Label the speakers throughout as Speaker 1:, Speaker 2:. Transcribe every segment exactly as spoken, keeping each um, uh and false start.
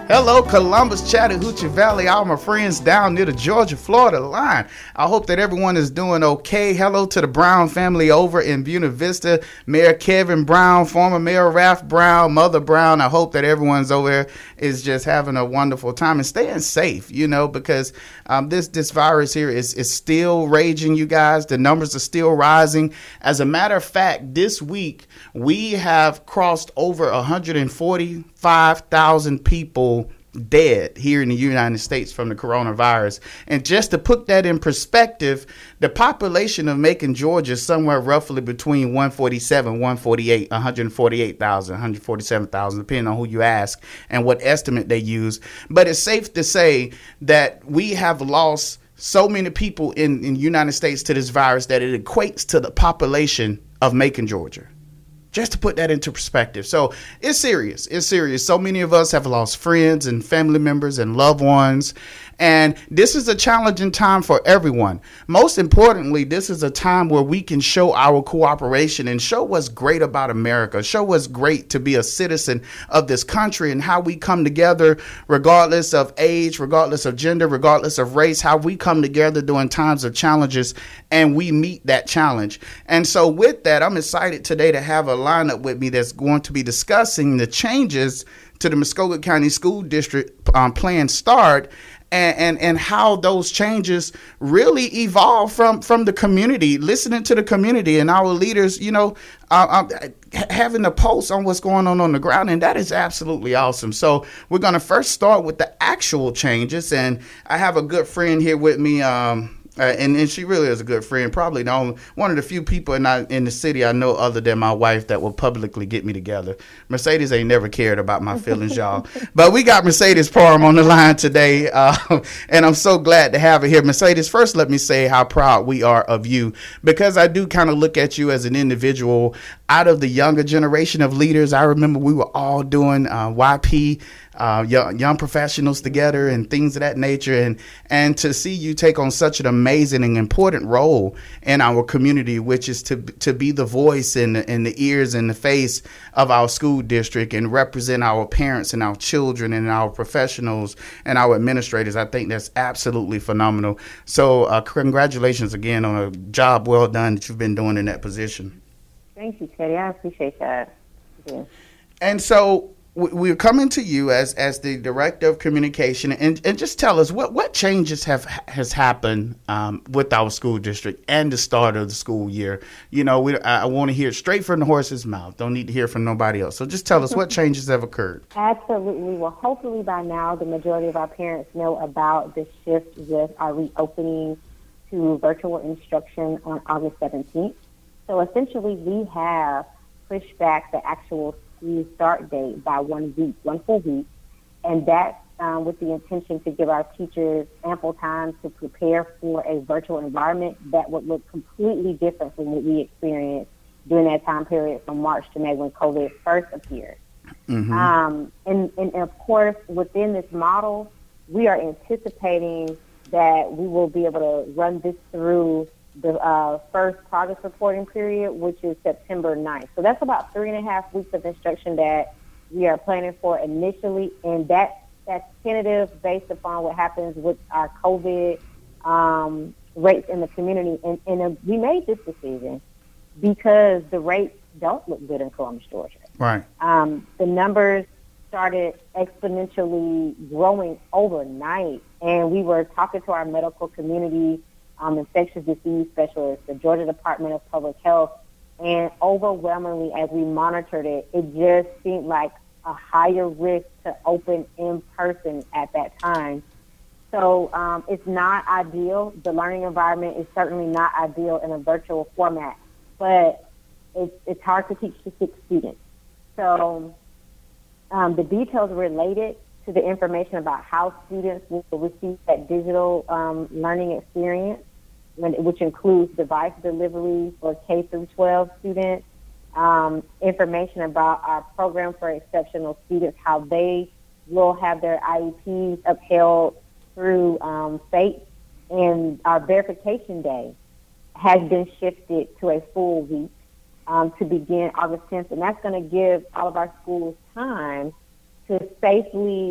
Speaker 1: Hello, Columbus, Chattahoochee Valley, all my friends down near the Georgia-Florida line. I hope that everyone is doing okay. Hello to the Brown family over in Buena Vista. Mayor Kevin Brown, former Mayor Ralph Brown, Mother Brown. I hope that everyone's over there is just having a wonderful time and staying safe, you know, because um, this this virus here is, is still raging, you guys. The numbers are still rising. As a matter of fact, this week we have crossed over one hundred forty-five thousand people dead here in the United States from the coronavirus. And just to put that in perspective, the population of Macon, Georgia is somewhere roughly between one forty-seven, one forty-eight, one forty-eight thousand, one forty-seven thousand, depending on who you ask and what estimate they use. But it's safe to say that we have lost so many people in, in the United States to this virus that it equates to the population of Macon, Georgia. Just to put that into perspective. So it's serious. It's serious. So many of us have lost friends and family members and loved ones. And this is a challenging time for everyone. Most importantly, this is a time where we can show our cooperation and show what's great about America, show what's great to be a citizen of this country and how we come together regardless of age, regardless of gender, regardless of race, how we come together during times of challenges and we meet that challenge. And so with that, I'm excited today to have a lineup with me that's going to be discussing the changes to the Muskogee County School District um, Plan START. And, and and how those changes really evolve from, from the community, listening to the community and our leaders, you know, uh, uh, having a pulse on what's going on on the ground. And that is absolutely awesome. So we're going to first start with the actual changes. And I have a good friend here with me. Um, Uh, and, and she really is a good friend, probably the only one of the few people in, I, in the city I know other than my wife that will publicly get me together. Mercedes ain't never cared about my feelings, y'all. But we got Mercedes Parham on the line today, uh, and I'm so glad to have her here. Mercedes, first let me say how proud we are of you, because I do kind of look at you as an individual out of the younger generation of leaders. I remember we were all doing uh, Y P, uh, young, young professionals together and things of that nature. And, and to see you take on such an amazing and important role in our community, which is to to be the voice and the, and the ears and the face of our school district and represent our parents and our children and our professionals and our administrators. I think that's absolutely phenomenal. So uh, congratulations again on a job well done that you've been doing in that position.
Speaker 2: Thank you, Teddy. I appreciate that. Yeah.
Speaker 1: And so we're coming to you as as the director of communication, and, and just tell us what, what changes have has happened um, with our school district and the start of the school year. You know, we I, I want to hear it straight from the horse's mouth. Don't need to hear from nobody else. So just tell us what changes have occurred.
Speaker 2: Absolutely. Well, hopefully by now the majority of our parents know about the shift with our reopening to virtual instruction on August seventeenth. So essentially we have pushed back the actual school start date by one week, one full week, and that um, with the intention to give our teachers ample time to prepare for a virtual environment that would look completely different from what we experienced during that time period from March to May when COVID first appeared. Mm-hmm. Um, and, and of course, within this model, we are anticipating that we will be able to run this through the uh, first progress reporting period, which is September ninth. So that's about three and a half weeks of instruction that we are planning for initially, and that that's tentative based upon what happens with our COVID um, rates in the community. And, and uh, we made this decision because the rates don't look good in Columbus, Georgia.
Speaker 1: Right.
Speaker 2: Um, the numbers started exponentially growing overnight, and we were talking to our medical community, Um, infectious disease specialists, the Georgia Department of Public Health, and overwhelmingly as we monitored it, it just seemed like a higher risk to open in person at that time. So um, it's not ideal. The learning environment is certainly not ideal in a virtual format, but it's, it's hard to teach to six students. So um, the details related to the information about how students will receive that digital um, learning experience, when, which includes device delivery for K through twelve students, um, information about our program for exceptional students, how they will have their I E Ps upheld through um, state, and our verification day has been shifted to a full week um, to begin August tenth, and that's going to give all of our schools time to safely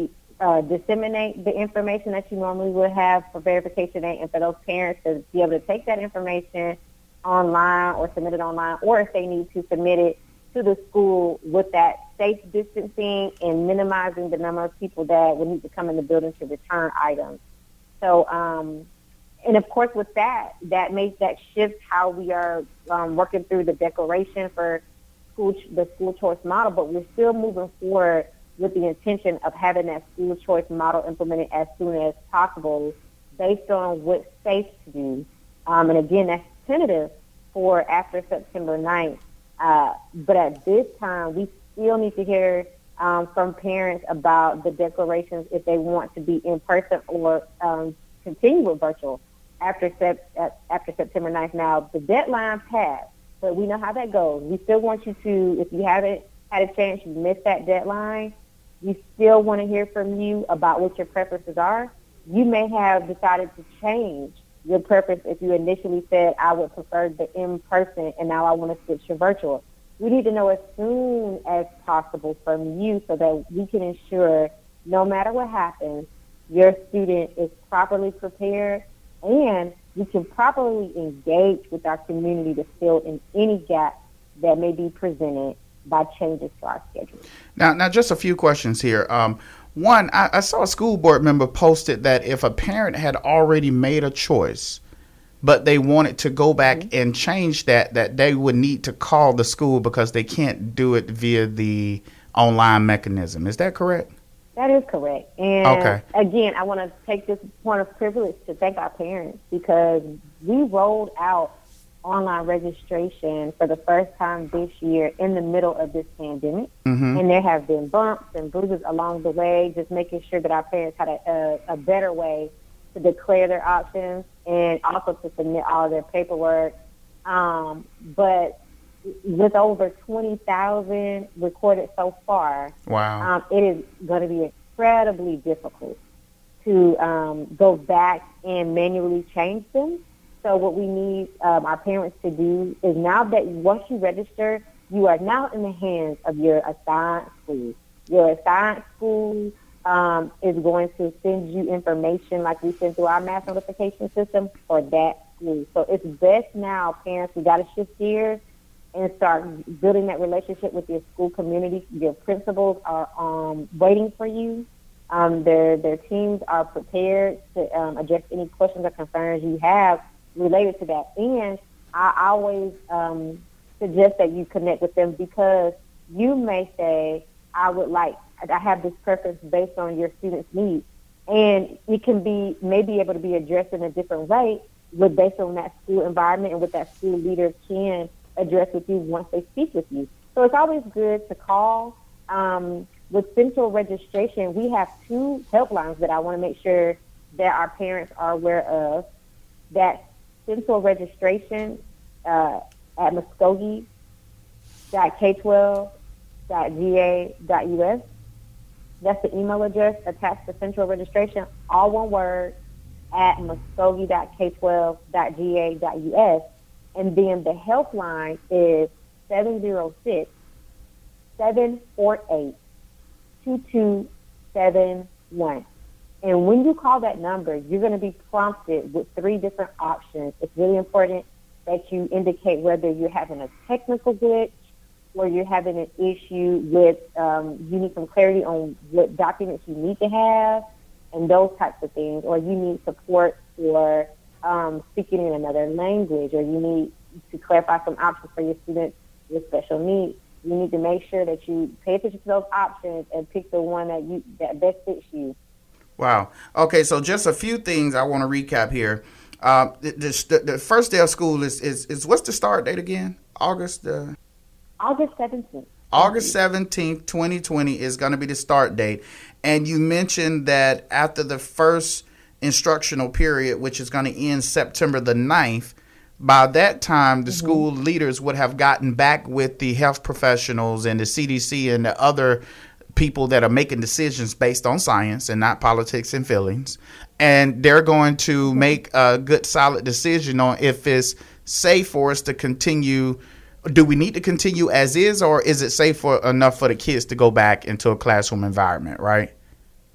Speaker 2: uh, disseminate the information that you normally would have for verification day, and for those parents to be able to take that information online or submit it online, or if they need to submit it to the school with that safe distancing and minimizing the number of people that would need to come in the building to return items. So, um, and of course with that, that makes that shift how we are um, working through the declaration for school, the school choice model, but we're still moving forward with the intention of having that school choice model implemented as soon as possible based on what's safe to do. Um, and again, that's tentative for after September ninth. Uh, but at this time, we still need to hear um, from parents about the declarations if they want to be in person or um, continue with virtual after sep- after September ninth. Now, the deadline passed, but we know how that goes. We still want you to, if you haven't had a chance, you missed that deadline, we still want to hear from you about what your preferences are. You may have decided to change your preference if you initially said, I would prefer the in-person, and now I want to switch to virtual. We need to know as soon as possible from you so that we can ensure no matter what happens, your student is properly prepared and we can properly engage with our community to fill in any gaps that may be presented by changes to our schedule.
Speaker 1: Now, now just a few questions here. Um, One, I, I saw a school board member posted that if a parent had already made a choice, but they wanted to go back mm-hmm. and change that, that they would need to call the school because they can't do it via the online mechanism. Is that correct?
Speaker 2: That is correct. And
Speaker 1: okay.
Speaker 2: again, I want to take this point of privilege to thank our parents because we rolled out online registration for the first time this year in the middle of this pandemic. Mm-hmm. And there have been bumps and bruises along the way, just making sure that our parents had a, a, a better way to declare their options and also to submit all of their paperwork. Um, but with over twenty thousand recorded so far,
Speaker 1: wow,
Speaker 2: um, it is going to be incredibly difficult to um, go back and manually change them. So what we need um, our parents to do is now that once you register, you are now in the hands of your assigned school. Your assigned school um, is going to send you information like we send through our mass notification system for that school. So it's best now, parents, we got to shift gears and start building that relationship with your school community. Your principals are um, waiting for you. Um, their, their teams are prepared to um, address any questions or concerns you have related to that. And I always um, suggest that you connect with them because you may say, I would like, I have this preference based on your student's needs. And it can be, may be able to be addressed in a different way with based on that school environment and what that school leader can address with you once they speak with you. So it's always good to call. Um, with central registration, we have two helplines that I want to make sure that our parents are aware of. That central registration uh, at muskogee dot k twelve dot g a dot u s. That's the email address attached to central registration, all one word, at muskogee dot k twelve dot g a dot u s. And then the helpline is seven zero six, seven four eight, two two seven one. And when you call that number, you're going to be prompted with three different options. It's really important that you indicate whether you're having a technical glitch or you're having an issue with, um, you need some clarity on what documents you need to have and those types of things, or you need support for um, speaking in another language, or you need to clarify some options for your students with special needs. You need to make sure that you pay attention to those options and pick the one that you that best fits you.
Speaker 1: Wow. Okay, so just a few things I want to recap here. Uh, the, the, the first day of school is, is, is what's the start date again? August? Uh,
Speaker 2: August seventeenth.
Speaker 1: August seventeenth, twenty twenty is going to be the start date. And you mentioned that after the first instructional period, which is going to end September the ninth, by that time, the mm-hmm. school leaders would have gotten back with the health professionals and the C D C and the other people that are making decisions based on science and not politics and feelings. And they're going to make a good, solid decision on if it's safe for us to continue. Do we need to continue as is, or is it safe for enough for the kids to go back into a classroom environment, right?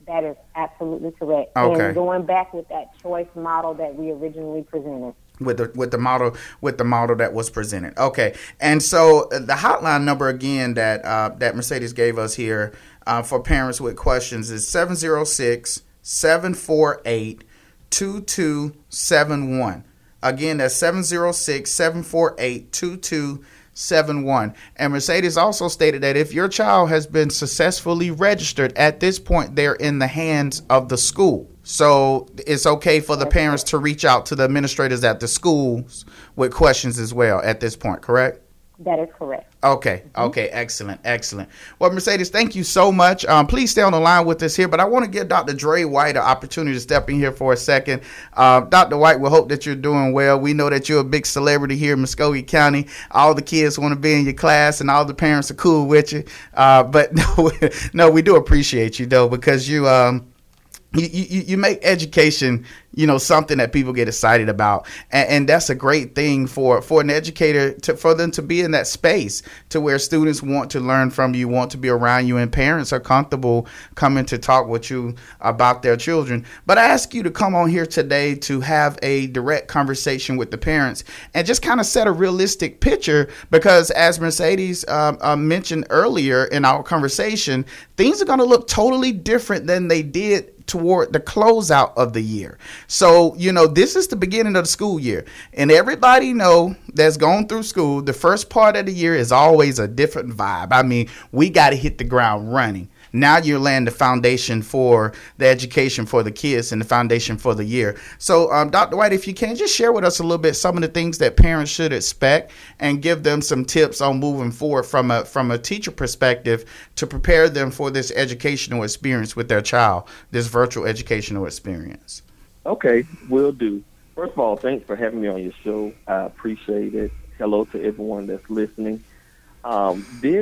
Speaker 2: That is absolutely correct.
Speaker 1: Okay.
Speaker 2: And going back with that choice model that we originally presented.
Speaker 1: With the with the model with the model that was presented. Okay. And so uh, the hotline number again that uh, that Mercedes gave us here uh, for parents with questions is seven zero six, seven four eight, two two seven one. Again, that's seven zero six, seven four eight, two two seven one. And Mercedes also stated that if your child has been successfully registered, at this point, they're in the hands of the school. So it's okay for the parents to reach out to the administrators at the schools with questions as well at this point, correct?
Speaker 2: That is correct.
Speaker 1: Okay. Okay. Excellent. Excellent. Well, Mercedes, thank you so much. Um, please stay on the line with us here, but I want to give Doctor Dre White an opportunity to step in here for a second. Uh, Doctor White, we hope that you're doing well. We know that you're a big celebrity here in Muskogee County. All the kids want to be in your class and all the parents are cool with you. Uh, but no, no, we do appreciate you though, because you, um, You, you you make education, you know, something that people get excited about. And, and that's a great thing for, for an educator to, for them to be in that space to where students want to learn from you, want to be around you, and parents are comfortable coming to talk with you about their children. But I ask you to come on here today to have a direct conversation with the parents and just kind of set a realistic picture, because as Mercedes um, uh, mentioned earlier in our conversation, things are going to look totally different than they did toward the closeout of the year. So, you know, this is the beginning of the school year, and everybody know that's gone through school, the first part of the year is always a different vibe. I mean, we got to hit the ground running. Now you're laying the foundation for the education for the kids and the foundation for the year. So, um, Doctor White, if you can, just share with us a little bit some of the things that parents should expect and give them some tips on moving forward from a from a teacher perspective to prepare them for this educational experience with their child, this virtual educational experience.
Speaker 3: Okay, will do. First of all, thanks for having me on your show. I appreciate it. Hello to everyone that's listening. Um, this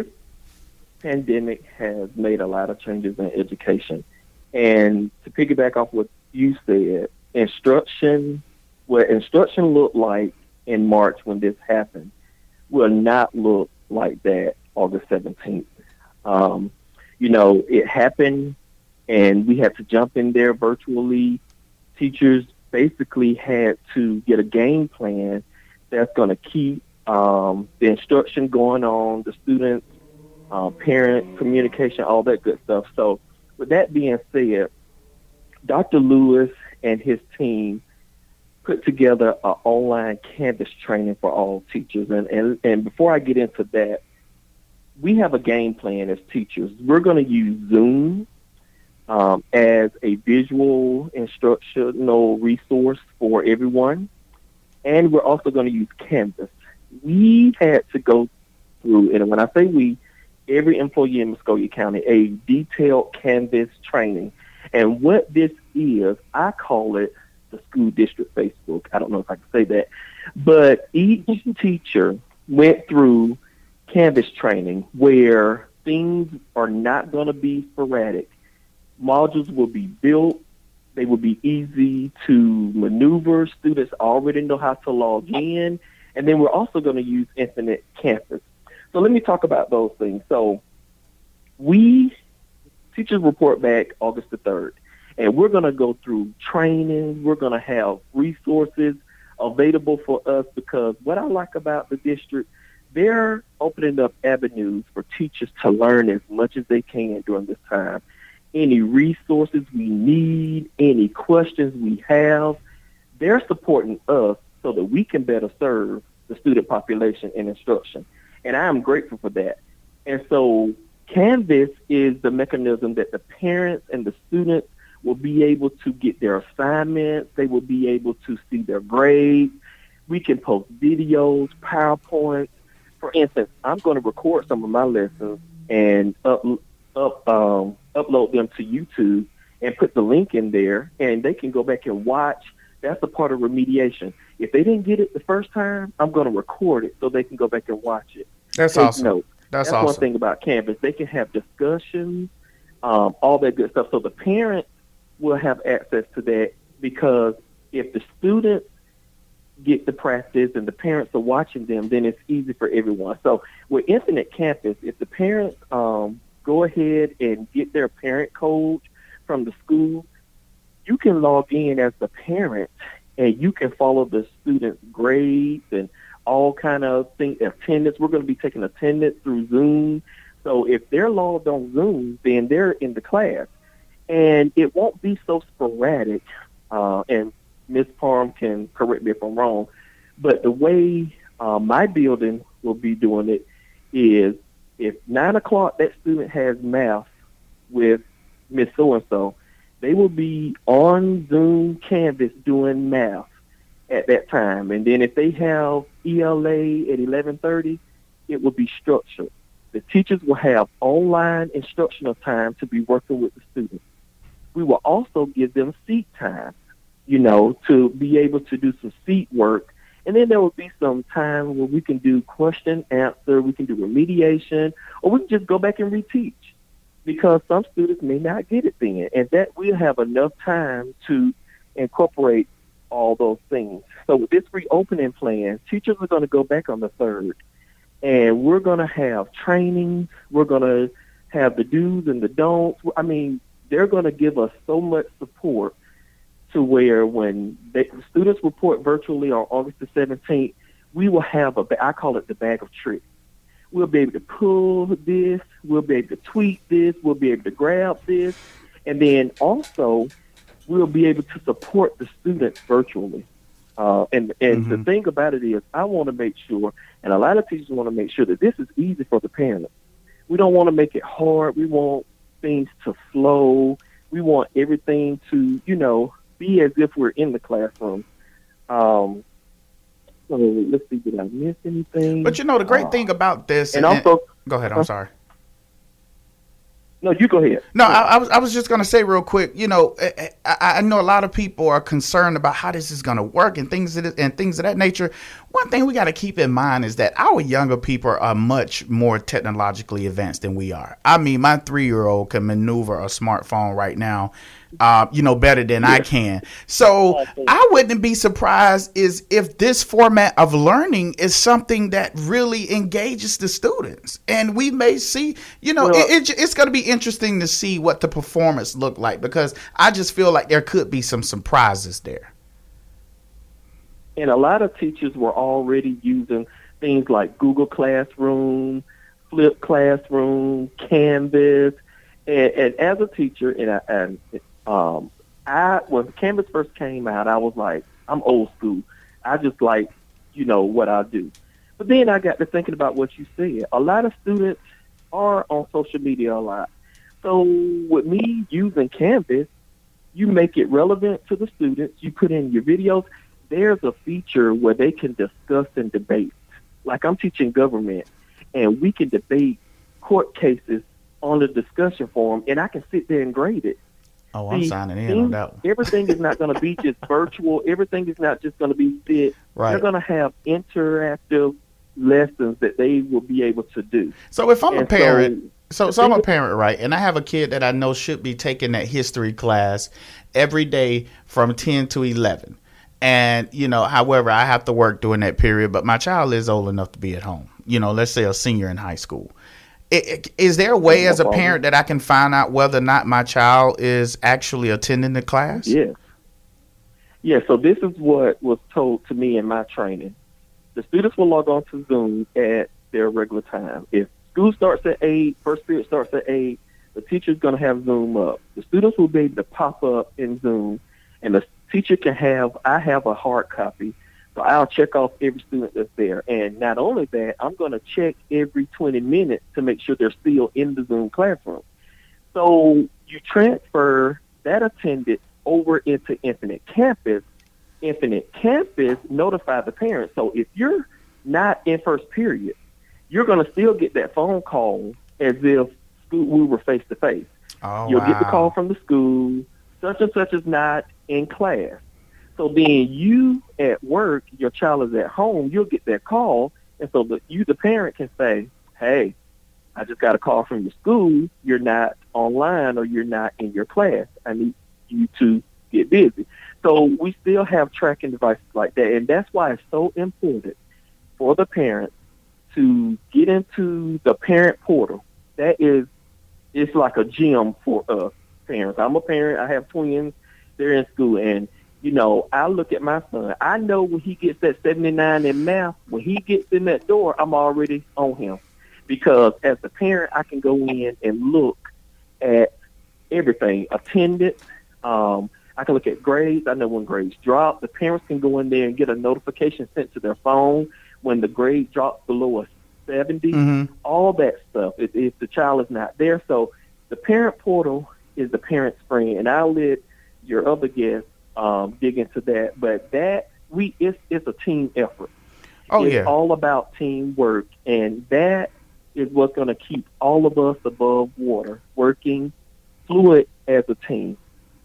Speaker 3: pandemic has made a lot of changes in education. And to piggyback off what you said, instruction, what instruction looked like in March when this happened will not look like that August seventeenth. Um, you know, it happened and we had to jump in there virtually. Teachers basically had to get a game plan that's going to keep um, the instruction going on, the students, Uh, parent communication, all that good stuff. So with that being said, Doctor Lewis and his team put together an online Canvas training for all teachers. And, and, and before I get into that, we have a game plan as teachers. We're going to use Zoom um, as a visual instructional resource for everyone. And we're also going to use Canvas. We had to go through, and when I say we, every employee in Muskogee County, a detailed Canvas training. And what this is, I call it the school district Facebook. I don't know if I can say that. But each teacher went through Canvas training where things are not going to be sporadic. Modules will be built. They will be easy to maneuver. Students already know how to log in. And then we're also going to use Infinite Campus. So let me talk about those things. So we, teachers report back August the third, and we're going to go through training. We're going to have resources available for us, because what I like about the district, they're opening up avenues for teachers to learn as much as they can during this time. Any resources we need, any questions we have, they're supporting us so that we can better serve the student population in instruction. And I am grateful for that. And so Canvas is the mechanism that the parents and the students will be able to get their assignments. They will be able to see their grades. We can post videos, PowerPoints. For instance, I'm going to record some of my lessons and up, up, um, upload them to YouTube and put the link in there, and they can go back and watch. That's a part of remediation. If they didn't get it the first time, I'm going to record it so they can go back and watch it.
Speaker 1: That's
Speaker 3: Take
Speaker 1: awesome.
Speaker 3: Notes.
Speaker 1: That's,
Speaker 3: That's
Speaker 1: awesome.
Speaker 3: one thing about Canvas. They can have discussions, um, all that good stuff. So the parents will have access to that, because if the students get the practice and the parents are watching them, then it's easy for everyone. So with Infinite Campus, if the parents um, go ahead and get their parent coach from the school, you can log in as the parent and you can follow the student's grades and all kind of things, attendance. We're going to be taking attendance through Zoom. So if they're logged on Zoom, then they're in the class. And it won't be so sporadic. Uh, and Miz Parham can correct me if I'm wrong. But the way uh, my building will be doing it is if nine o'clock that student has math with Miss So-and-so, they will be on Zoom Canvas doing math at that time. And then if they have E L A at eleven thirty, it will be structured. The teachers will have online instructional time to be working with the students. We will also give them seat time, you know, to be able to do some seat work. And then there will be some time where we can do question, answer, we can do remediation, or we can just go back and reteach, because some students may not get it then. And that we'll have enough time to incorporate all those things. So with this reopening plan, teachers are going to go back on the third, and we're going to have trainings. We're going to have the do's and the don'ts. I mean, they're going to give us so much support to where when they, students report virtually on August the seventeenth, we will have a, I call it the bag of tricks. We'll be able to pull this, we'll be able to tweak this, we'll be able to grab this, and then also we'll be able to support the students virtually. Uh, and and mm-hmm. the thing about it is, I want to make sure, and a lot of teachers want to make sure that this is easy for the parents. We don't want to make it hard. We want things to flow. We want everything to, you know, be as if we're in the classroom. Um, so let's see, did I miss anything?
Speaker 1: But you know, the great uh, thing about this,
Speaker 3: and, and also,
Speaker 1: go ahead. I'm uh, sorry.
Speaker 3: No, you go ahead.
Speaker 1: No, I, I was I was just going to say real quick. You know, I, I know a lot of people are concerned about how this is going to work and things that, and things of that nature. One thing we got to keep in mind is that our younger people are much more technologically advanced than we are. I mean, my three-year-old can maneuver a smartphone right now, uh, you know, better than yes. I can. So I wouldn't be surprised is if this format of learning is something that really engages the students. And we may see, you know, well, it, it, it's going to be interesting to see what the performance look like, because I just feel like there could be some surprises there.
Speaker 3: And a lot of teachers were already using things like Google Classroom, Flip Classroom, Canvas. And, and as a teacher, and, I, and um, I when Canvas first came out, I was like, I'm old school. I just like, you know, what I do. But then I got to thinking about what you said. A lot of students are on social media a lot. So with me using Canvas, you make it relevant to the students. You put in your videos. There's a feature where they can discuss and debate. Like I'm teaching government, and we can debate court cases on the discussion forum, and I can sit there and grade it.
Speaker 1: Oh, I'm See, signing in things, on that one.
Speaker 3: Everything is not going to be just virtual. Everything is not just going to be fit.
Speaker 1: Right.
Speaker 3: They're going to have interactive lessons that they will be able to do.
Speaker 1: So if I'm and a parent, so, so, so I'm a parent, right, and I have a kid that I know should be taking that history class every day from ten to eleven. And, you know, however, I have to work during that period, but my child is old enough to be at home. You know, let's say a senior in high school. It, is there a way as a parent that I can find out whether or not my child is actually attending the class?
Speaker 3: Yes. Yeah, so this is what was told to me in my training. The students will log on to Zoom at their regular time. If school starts at eight, first period starts at eight, the teacher's going to have Zoom up. The students will be able to pop up in Zoom, and the teacher can have, I have a hard copy, so I'll check off every student that's there. And not only that, I'm going to check every twenty minutes to make sure they're still in the Zoom classroom. So you transfer that attendance over into Infinite Campus. Infinite Campus notify the parents. So if you're not in first period, you're going to still get that phone call as if school, we were face-to-face.
Speaker 1: Oh,
Speaker 3: You'll
Speaker 1: wow.
Speaker 3: get the call from the school, such and such is not in class. So then you at work, your child is at home, you'll get that call, and so the, you, the parent, can say, hey, I just got a call from your school, you're not online or you're not in your class. I need you to get busy. So we still have tracking devices like that, and that's why it's so important for the parents to get into the parent portal. That is, it's like a gym for us. parents. I'm a parent. I have twins. They're in school, and you know, I look at my son. I know when he gets that seventy-nine in math, when he gets in that door, I'm already on him. Because as a parent, I can go in and look at everything, attendance. Um, I can look at grades. I know when grades drop. The parents can go in there and get a notification sent to their phone when the grade drops below a seventy. Mm-hmm. All that stuff, if, if the child is not there. So the parent portal is the parent's friend, and I'll let your other guests um, dig into that. But that we it's, it's a team effort.
Speaker 1: Oh,
Speaker 3: it's
Speaker 1: yeah.
Speaker 3: all about teamwork, and that is what's going to keep all of us above water, working fluid as a team.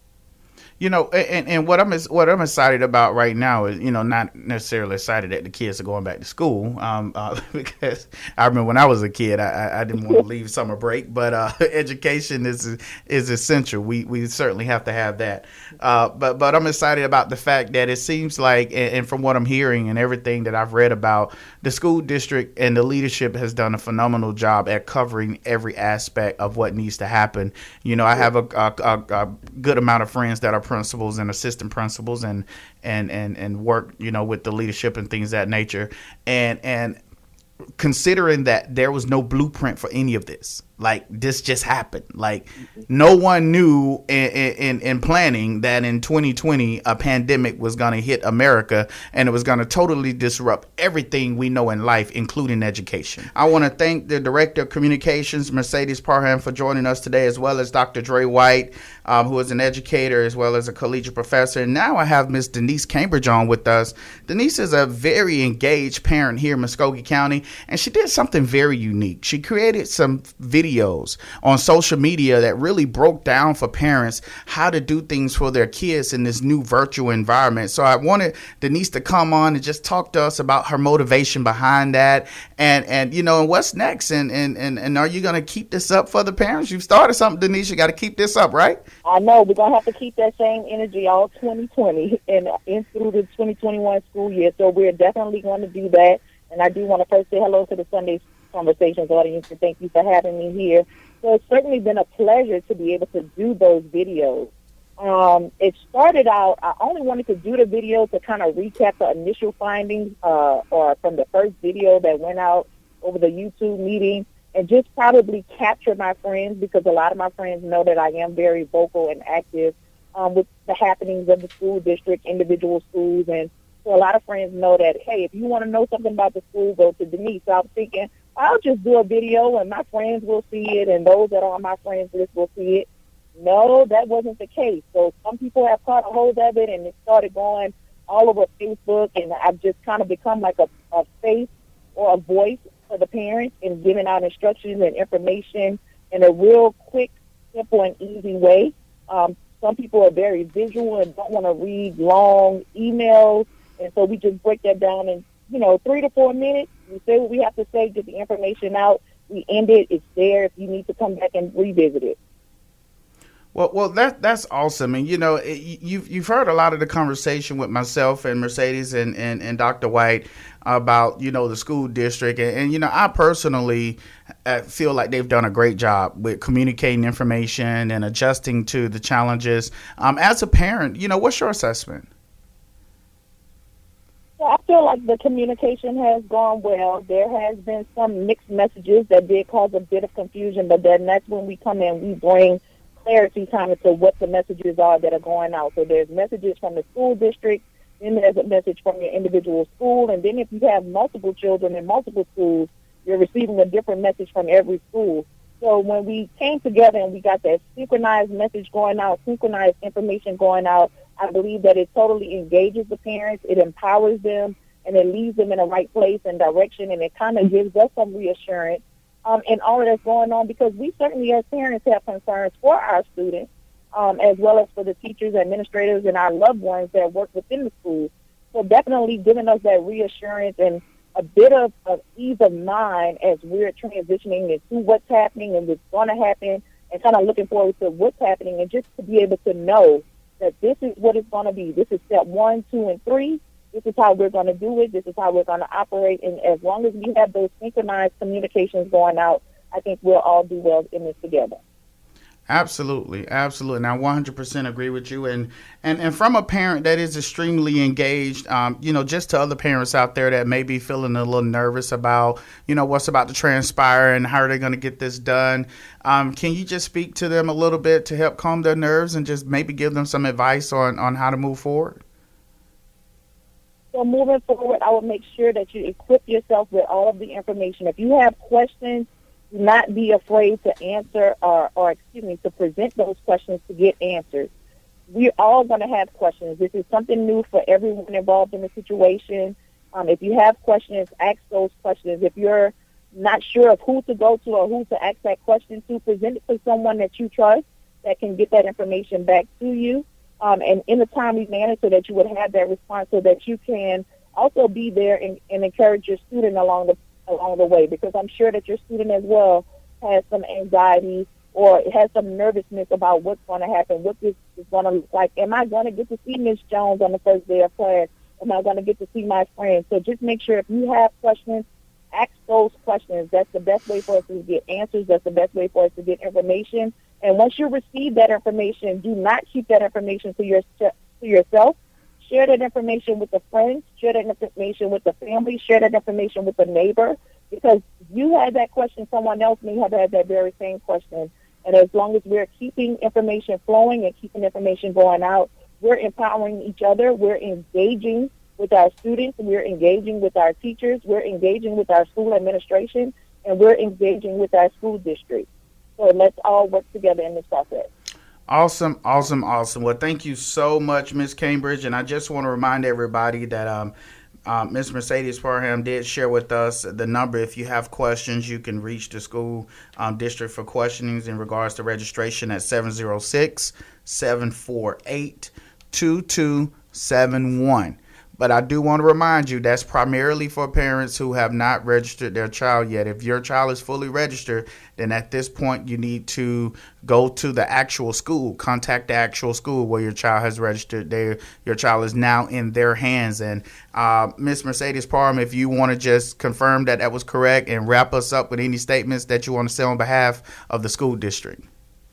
Speaker 1: You know, and, and what I'm what I'm excited about right now is, you know, not necessarily excited that the kids are going back to school, um, uh, because I remember when I was a kid, I, I didn't want to leave summer break, but uh, education is is essential. We we certainly have to have that. Uh, but but I'm excited about the fact that it seems like, and, and from what I'm hearing and everything that I've read about, the school district and the leadership has done a phenomenal job at covering every aspect of what needs to happen. You know, I have a, a, a, a good amount of friends that are principals and assistant principals and and and and work, you know, with the leadership and things of that nature, and and considering that there was no blueprint for any of this, like this just happened, like no one knew in, in, in planning that in twenty twenty a pandemic was going to hit America and it was going to totally disrupt everything we know in life, including education. I want to thank the Director of Communications, Mercedes Parham, for joining us today, as well as Doctor Dre White, um, who is an educator as well as a collegiate professor. And now I have Miss Denise Cambridge on with us. Denise is a very engaged parent here in Muskogee County, and she did something very unique. She created some videos on social media that really broke down for parents how to do things for their kids in this new virtual environment. So I wanted Denise to come on and just talk to us about her motivation behind that, and and you know, and what's next, and and and, and are you going to keep this up for the parents? You've started something, Denise. You got to keep this up, right?
Speaker 4: I know we're gonna have to keep that same energy all twenty twenty and in through the twenty twenty-one school year. So we're definitely going to do that. And I do want to first say hello to the Sunday Conversations audience, and thank you for having me here. So it's certainly been a pleasure to be able to do those videos. Um, it started out, I only wanted to do the video to kind of recap the initial findings uh, or from the first video that went out over the YouTube meeting, and just probably capture my friends, because a lot of my friends know that I am very vocal and active um, with the happenings of the school district, individual schools, and so a lot of friends know that, hey, if you want to know something about the school, go to Denise. So I was thinking, I'll just do a video and my friends will see it, and those that are on my friends list will see it. No, that wasn't the case. So some people have caught a hold of it, and it started going all over Facebook, and I've just kind of become like a, a face or a voice for the parents in giving out instructions and information in a real quick, simple, and easy way. Um, some people are very visual and don't want to read long emails. And so we just break that down in, you know, three to four minutes. We say what we have to say, get the information out. We end it. It's there if you need to come back and revisit it.
Speaker 1: Well, well, that that's awesome, and you know, it, you've you've heard a lot of the conversation with myself and Mercedes and, and, and Doctor White about, you know, the school district, and, and you know, I personally feel like they've done a great job with communicating information and adjusting to the challenges. Um, as a parent, you know, what's your assessment?
Speaker 4: I feel like the communication has gone well. There has been some mixed messages that did cause a bit of confusion, but then that's when we come in, we bring clarity kind of to what the messages are that are going out. So there's messages from the school district, then there's a message from your individual school, and then if you have multiple children in multiple schools, you're receiving a different message from every school. So when we came together and we got that synchronized message going out, synchronized information going out, I believe that it totally engages the parents, it empowers them, and it leads them in the right place and direction, and it kind of gives us some reassurance um, in all of that's going on, because we certainly as parents have concerns for our students, um, as well as for the teachers, administrators, and our loved ones that work within the school. So definitely giving us that reassurance and a bit of, of ease of mind as we're transitioning into what's happening and what's going to happen, and kind of looking forward to what's happening, and just to be able to know that this is what it's going to be. This is step one, two, and three. This is how we're going to do it. This is how we're going to operate. And as long as we have those synchronized communications going out, I think we'll all do well in this together.
Speaker 1: Absolutely, absolutely. And I one hundred percent agree with you. And, and and from a parent that is extremely engaged, um, you know, just to other parents out there that may be feeling a little nervous about, you know, what's about to transpire and how are they going to get this done. Um, can you just speak to them a little bit to help calm their nerves and just maybe give them some advice on, on how to move forward?
Speaker 4: So moving forward, I will make sure that you equip yourself with all of the information. If you have questions, do not be afraid to answer or, or, excuse me, to present those questions to get answers. We're all going to have questions. This is something new for everyone involved in the situation. Um, if you have questions, ask those questions. If you're not sure of who to go to or who to ask that question to, present it to someone that you trust that can get that information back to you. Um, and in a timely manner so that you would have that response so that you can also be there and, and encourage your student along the along the way, because I'm sure that your student as well has some anxiety or has some nervousness about what's going to happen, what this is going to look like. Am I going to get to see Miss Jones on the first day of class? Am I going to get to see my friends? So just make sure if you have questions, ask those questions. That's the best way for us to get answers. That's the best way for us to get information. And once you receive that information, do not keep that information to, your, to yourself. Share that information with the friends, share that information with the family, share that information with the neighbor, because you had that question, someone else may have had that very same question. And as long as we're keeping information flowing and keeping information going out, we're empowering each other, we're engaging with our students, we're engaging with our teachers, we're engaging with our school administration, and we're engaging with our school district. So let's all work together in this process.
Speaker 1: Awesome, awesome, awesome. Well, thank you so much, Miz Cambridge. And I just want to remind everybody that um, uh, Miz Mercedes Parham did share with us the number. If you have questions, you can reach the school um, district for questionings in regards to registration at seven oh six, seven four eight, two two seven one. But I do want to remind you that's primarily for parents who have not registered their child yet. If your child is fully registered, then at this point you need to go to the actual school, contact the actual school where your child has registered. There, your child is now in their hands. And uh, Miz Mercedes Parham, if you want to just confirm that that was correct and wrap us up with any statements that you want to say on behalf of the school district.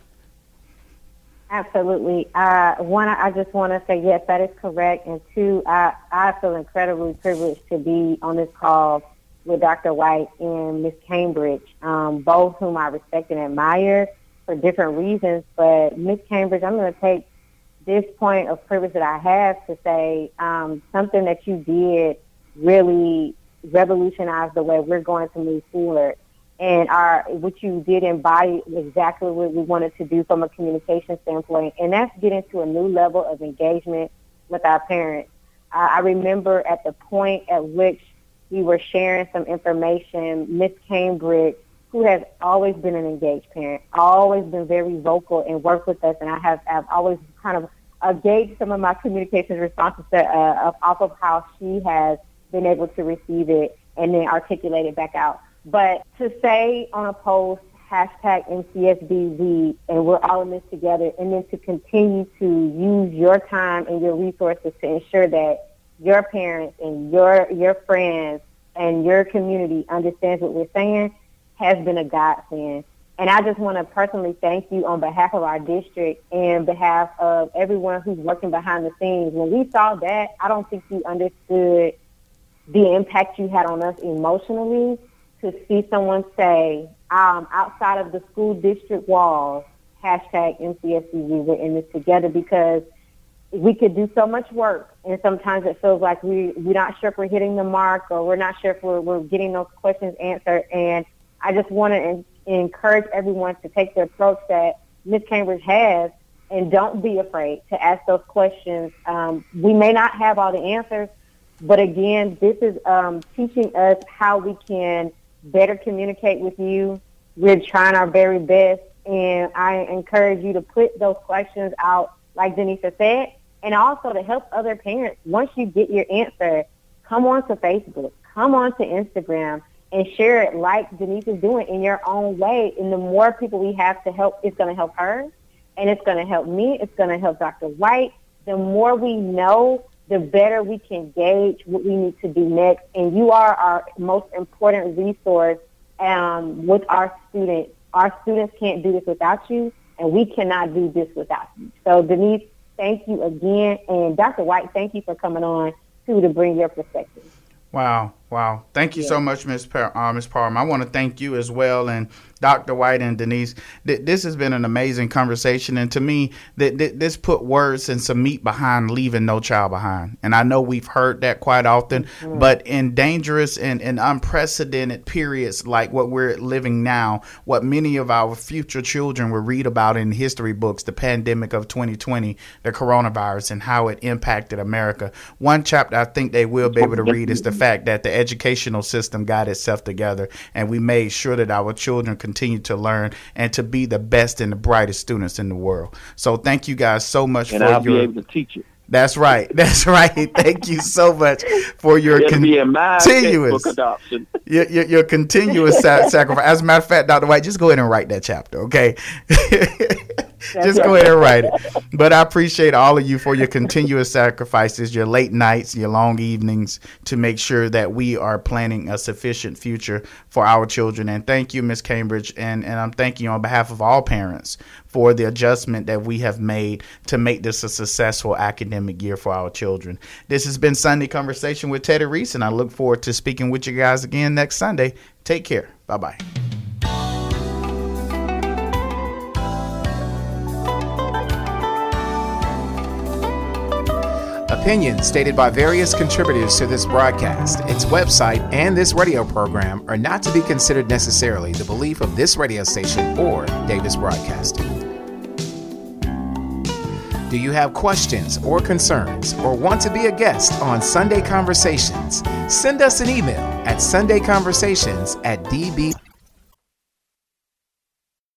Speaker 2: Absolutely. Uh, one, I just want to say, yes, that is correct. And two, I, I feel incredibly privileged to be on this call with Doctor White and Miz Cambridge, um, both whom I respect and admire for different reasons. But Miz Cambridge, I'm going to take this point of privilege that I have to say um, something that you did really revolutionized the way we're going to move forward. And our, what you did embody exactly what we wanted to do from a communication standpoint, and that's getting to a new level of engagement with our parents. Uh, I remember at the point at which we were sharing some information, Miss Cambridge, who has always been an engaged parent, always been very vocal and worked with us, and I have I've always kind of uh, gauged some of my communications responses to, uh, off of how she has been able to receive it and then articulate it back out. But to say on a post, hashtag M C S B we, and we're all in this together, and then to continue to use your time and your resources to ensure that your parents and your your friends and your community understands what we're saying has been a godsend. And I just want to personally thank you on behalf of our district and behalf of everyone who's working behind the scenes. When we saw that, I don't think you understood the impact you had on us emotionally. To see someone say, um, outside of the school district walls, hashtag M C S B we, we're in this together, because we could do so much work, and sometimes it feels like we, we're not sure if we're hitting the mark or we're not sure if we're, we're getting those questions answered. And I just want to en- encourage everyone to take the approach that Miz Cambridge has, and don't be afraid to ask those questions. Um, we may not have all the answers, but again, this is um, teaching us how we can better communicate with you. We're trying our very best, and I encourage you to put those questions out, like Denisa said, and also to help other parents. Once you get your answer, come on to Facebook, come on to Instagram, and share it like Denise is doing in your own way. And the more people we have to help, it's going to help her, and it's going to help me. It's going to help Doctor White. The more we know, the better we can gauge what we need to do next. And you are our most important resource um, with our students. Our students can't do this without you, and we cannot do this without you. So, Denise, thank you again. And Doctor White, thank you for coming on, too, to bring your perspective.
Speaker 1: Wow. Wow. Thank you
Speaker 2: Yeah.
Speaker 1: so much, Miz Par- uh, Miz Parham. I want to thank you as well. And Doctor White and Denise, th- this has been an amazing conversation. And to me, th- th- this put words and some meat behind leaving no child behind. And I know we've heard that quite often, mm-hmm. but in dangerous and, and unprecedented periods like what we're living now, what many of our future children will read about in history books, the pandemic of twenty twenty, the coronavirus, and how it impacted America. One chapter I think they will be able to read is the fact that the educational system got itself together, and we made sure that our children continue to learn and to be the best and the brightest students in the world. So thank you guys so much
Speaker 3: and
Speaker 1: for
Speaker 3: I'll
Speaker 1: your.
Speaker 3: be able to teach it.
Speaker 1: That's right. That's right. Thank you so much for your
Speaker 3: It'll be in my
Speaker 1: continuous
Speaker 3: textbook adoption.
Speaker 1: Your, your, your continuous sa- sacrifice. As a matter of fact, Doctor White, just go ahead and write that chapter, okay? Just go ahead and write it. But I appreciate all of you for your continuous sacrifices, your late nights, your long evenings, to make sure that we are planning a sufficient future for our children. And thank you, Miz Cambridge, and, and I'm thanking you on behalf of all parents for the adjustment that we have made to make this a successful academic year for our children. This has been Sunday Conversation with Teddy Reese, and I look forward to speaking with you guys again next Sunday. Take care. Bye-bye.
Speaker 5: Opinions stated by various contributors to this broadcast, its website, and this radio program are not to be considered necessarily the belief of this radio station or Davis Broadcasting. Do you have questions or concerns or want to be a guest on Sunday Conversations? Send us an email at sundayconversations at d b